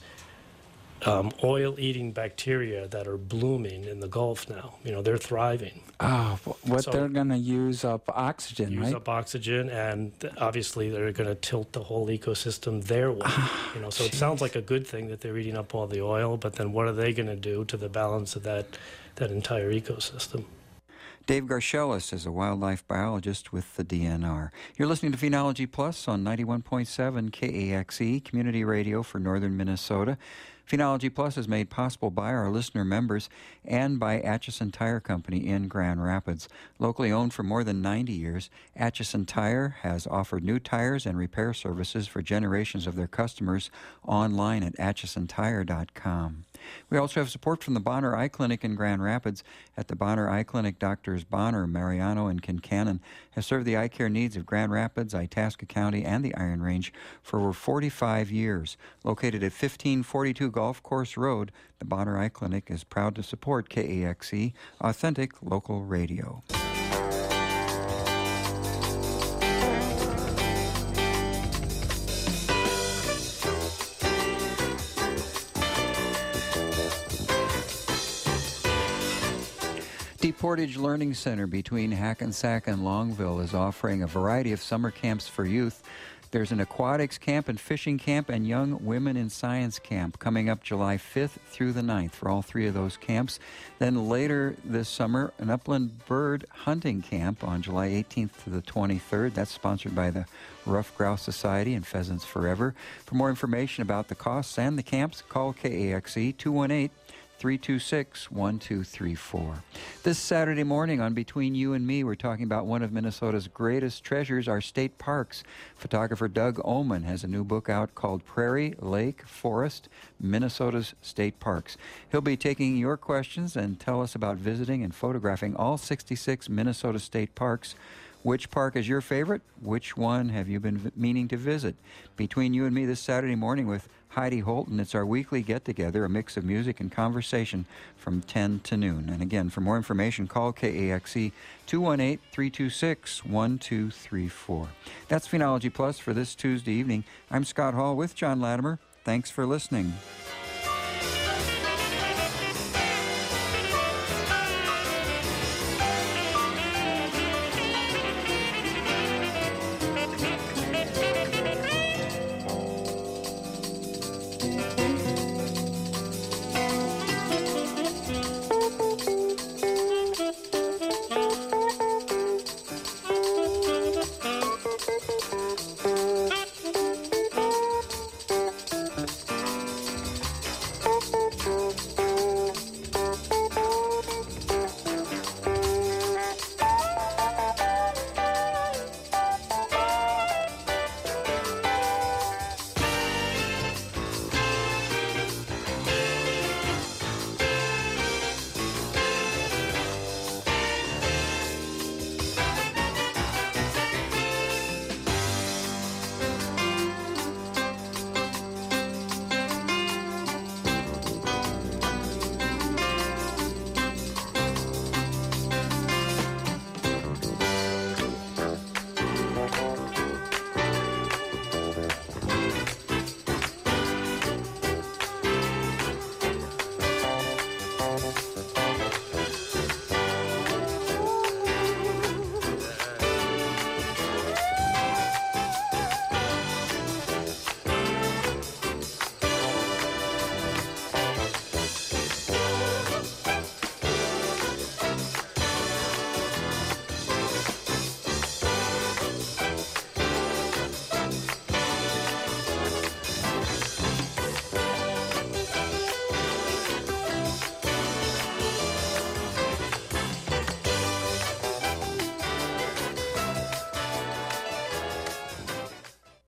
um, oil-eating bacteria that are blooming in the Gulf now. You know, they're thriving. Oh, what So- they're going to use up oxygen, Use right? up oxygen, and obviously they're going to tilt the whole ecosystem their way. You know, so it sounds like a good thing that they're eating up all the oil, but then what are they going to do to the balance of that that entire ecosystem? Dave Garcelis is a wildlife biologist with the D N R. You're listening to Phenology Plus on ninety-one point seven K A X E, Community Radio for Northern Minnesota. Phenology Plus is made possible by our listener members and by Atchison Tire Company in Grand Rapids. Locally owned for more than ninety years, Atchison Tire has offered new tires and repair services for generations of their customers online at atchison tire dot com. We also have support from the Bonner Eye Clinic in Grand Rapids. At the Bonner Eye Clinic, Doctors Bonner, Mariano, and Kincannon have served the eye care needs of Grand Rapids, Itasca County, and the Iron Range for over forty-five years. Located at fifteen forty-two Golf Course Road, the Bonner Eye Clinic is proud to support K A X E, authentic local radio. Lake Portage Learning Center between Hackensack and Longville is offering a variety of summer camps for youth. There's an aquatics camp and fishing camp and young women in science camp coming up July fifth through the ninth for all three of those camps. Then later this summer, an upland bird hunting camp on July eighteenth to the twenty-third. That's sponsored by the Ruffed Grouse Society and Pheasants Forever. For more information about the costs and the camps, call K A X E two one eight, three two six, one two three four. This Saturday morning on Between You and Me, we're talking about one of Minnesota's greatest treasures, our state parks. Photographer Doug Oman has a new book out called Prairie, Lake, Forest, Minnesota's State Parks. He'll be taking your questions and tell us about visiting and photographing all sixty-six Minnesota state parks. Which park is your favorite? Which one have you been v- meaning to visit? Between You and Me this Saturday morning with Heidi Holton. It's our weekly get-together, a mix of music and conversation from ten to noon. And again, for more information, call K A X E two one eight, three two six, one two three four. That's Phenology Plus for this Tuesday evening. I'm Scott Hall with John Latimer. Thanks for listening.